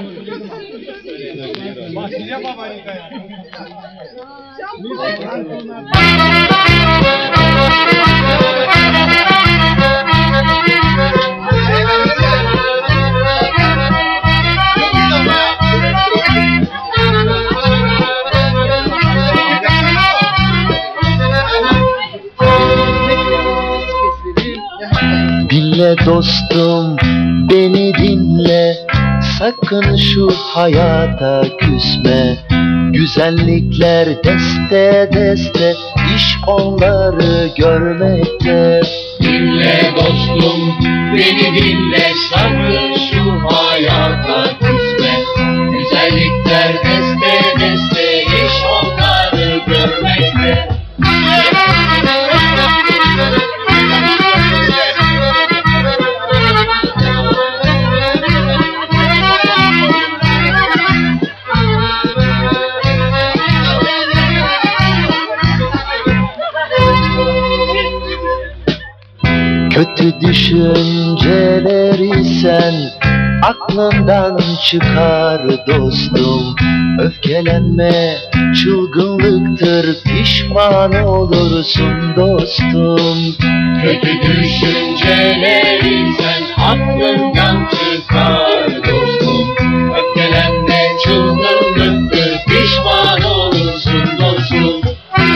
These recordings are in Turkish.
Başlayacağım baba Nika'ya. Dinle dostum, beni dinle, sakın şu hayata küsme. Güzellikler deste deste, iş onları görmekte. Dinle dostum, beni dinle, sakın şu hayata küsme. Güzellikler deste deste, iş onları görmekte. Kötü düşünceleri sen aklından çıkar dostum. Öfkelenme çılgınlıktır, pişman olursun dostum. Kötü düşünceleri sen aklından çıkar dostum. Öfkelenme çılgınlıktır, pişman olursun dostum.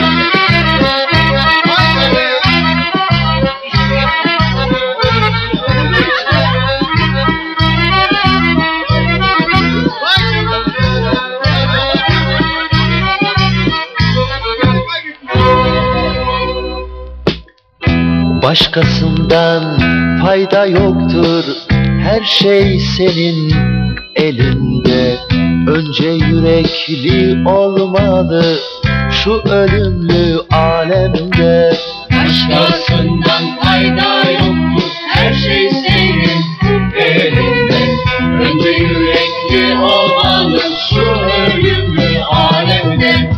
Başkasından fayda yoktur, her şey senin elinde. Önce yürekli olmalı şu ölümlü alemde. Başkasından fayda yoktur, her şey senin elinde. Önce yürekli olmalı şu ölümlü alemde.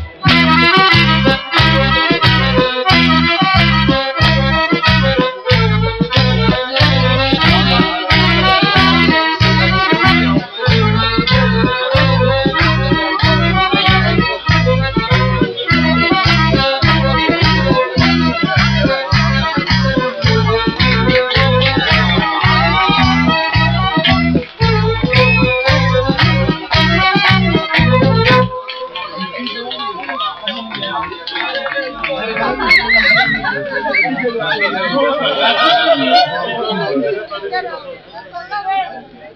Thank you.